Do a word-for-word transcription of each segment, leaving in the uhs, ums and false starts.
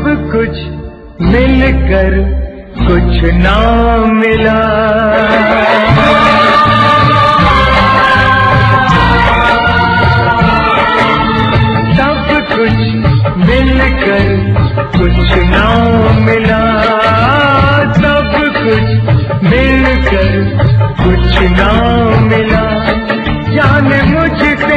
कुछ मिलकर कुछ ना मिला। सब कुछ मिलकर कुछ ना मिला। सब कुछ मिलकर कुछ ना मिला। जाने मुझसे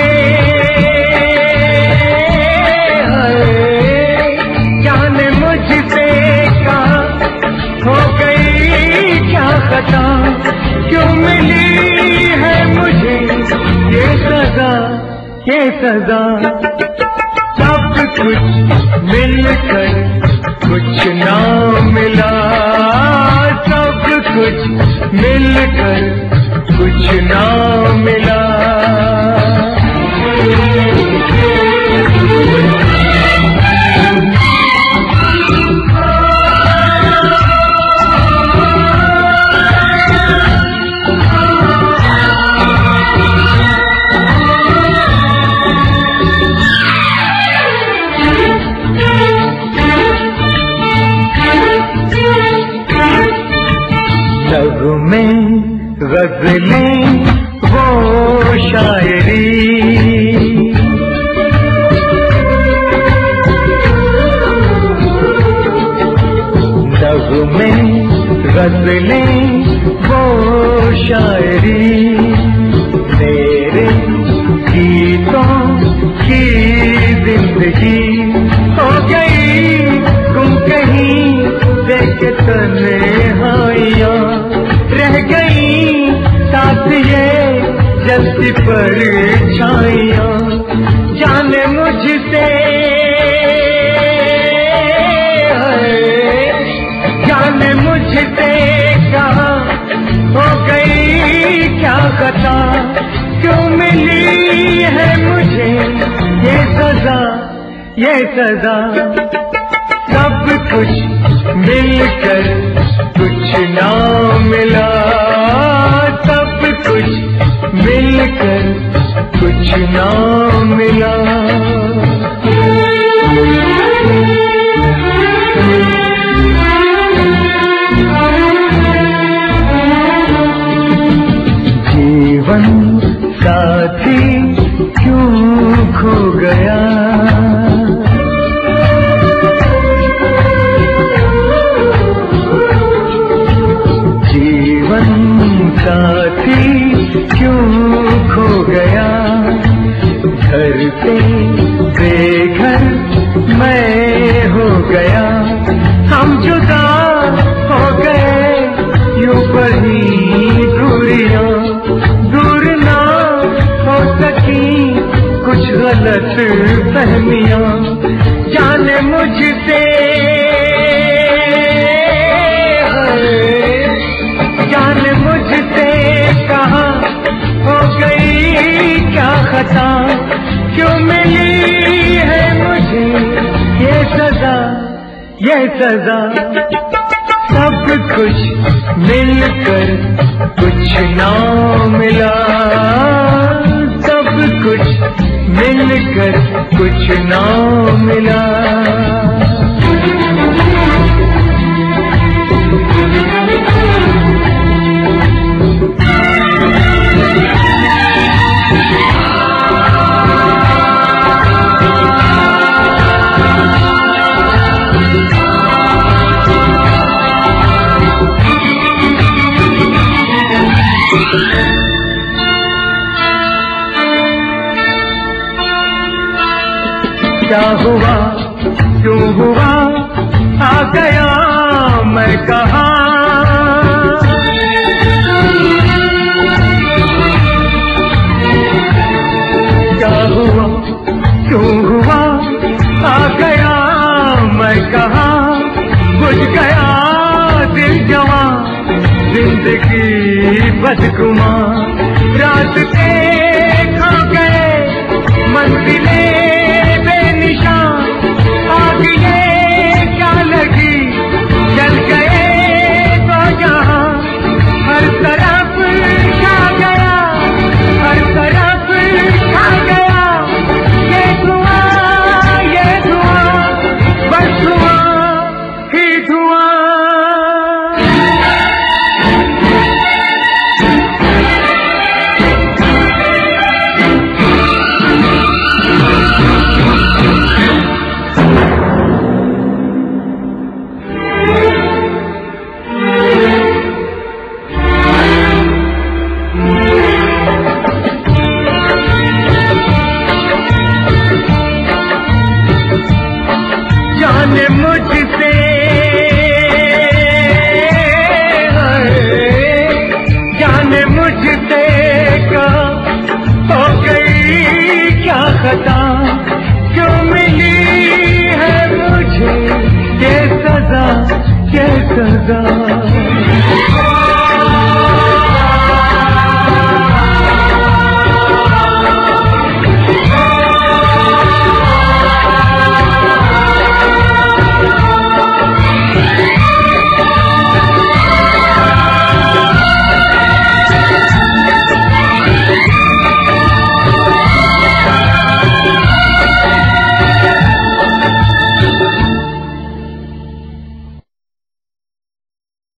जाने मुझसे क्या हो गई क्या खता, क्यों मिली है मुझे ये सजा ये सजा। सब कुछ मिलकर कुछ ना मिला। सब कुछ मिलकर कुछ ना मिला। में गज़लें वो शायरी, नग़्मे गज़लें वो शायरी, तेरे गीतों की जिंदगी हो गई गुम कहीं देख तन्हाइयाँ, रह गई साथ ये जलती परछाइयाँ। जाने मुझसे जाने मुझसे कहाँ हो गई क्या खता, क्यों मिली है मुझे ये सजा ये सजा। सब कुछ मिलकर कुछ ना मिला। सब कुछ मिलकर कुछ ना मिला। जीवन साथी क्यों खो गया, साथी क्यों खो गया। घर से बेघर मैं हो गया, हम जुदा हो गए यूं बड़ी दूरियां। दूर ना हो सकी कुछ गलत फहमियां। जाने मुझसे जाने मुझसे कहाँ हो गई क्या खता, क्यों मिली है मुझे ये सजा ये सजा। सब कुछ मिलकर कुछ ना मिला। सब कुछ मिलकर कुछ ना मिला। क्या हुआ क्यों हुआ आ गया मैं कहाँ। क्या हुआ क्यों हुआ आ गया मैं कहाँ। बुझ गया दिल जवां जिंदगी बदगुमां। रात के खा गए मंजिलें बेनिशान। आग ये क्या लगी जल गए तो जहां। हर तरफ छा गया हर तरफ छा गया ये धुआं ये धुआं बस धुआं जाने मुझसे जाने मुझसे का हो गई क्या खता, क्यों मिली है मुझे ये सजा, ये सजा।